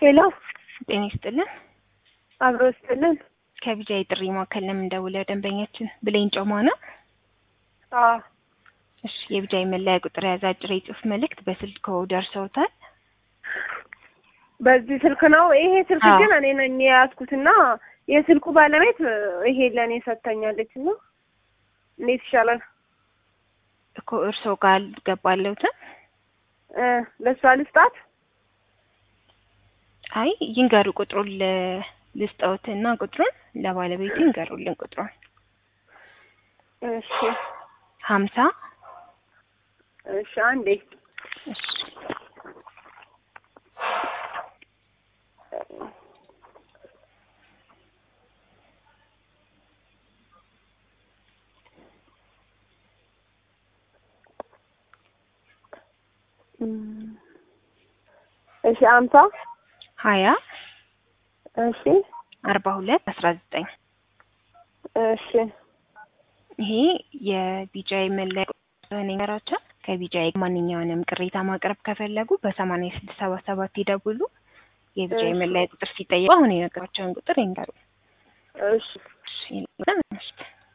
ሄሎ ጤና ይስጥልን። አብሮ ይስጥልን። ከቢጃይ ጥሪ ማዕከል ለምን ደውለው ደንበኛችን ብሌን ጮማ ነው? አዎ እሺ፣ የቢጃይ መለያ ቁጥር የያዘ አጭር የጽሁፍ መልእክት በስልክ ደርሰውታል? በዚህ ስልክ ነው። ይሄ ስልክ ግን እኔ ነኝ የያዝኩትና የስልኩ ባለቤት ይሄ ለኔ ሰጥታኛለችና እንዴት ይሻላል እኮ እርሶ ጋር ገባለሁት? ለሷ ልስጣት? አይ ይንገሩ ቁጥሩን ልስጣውትና ቁጥሩን ለባለቤቱ ይንገሩልን ቁጥሩን። እሺ 50 እሺ አንዴ እሺ እሺ 50 20 እሺ 42 19 እሺ ይሄ የቢጃይ መለያ ቁጥር ነገራቸው። ከቢጃይ ማንኛውንም ቅሬታ ማቅረብ ከፈለጉ በ8677 ይደውሉ። የቢጃይ መለያ ቁጥር ሲጠየቁ አሁን የነገራቸውን ቁጥር ይንገሩ። እሺ እሺ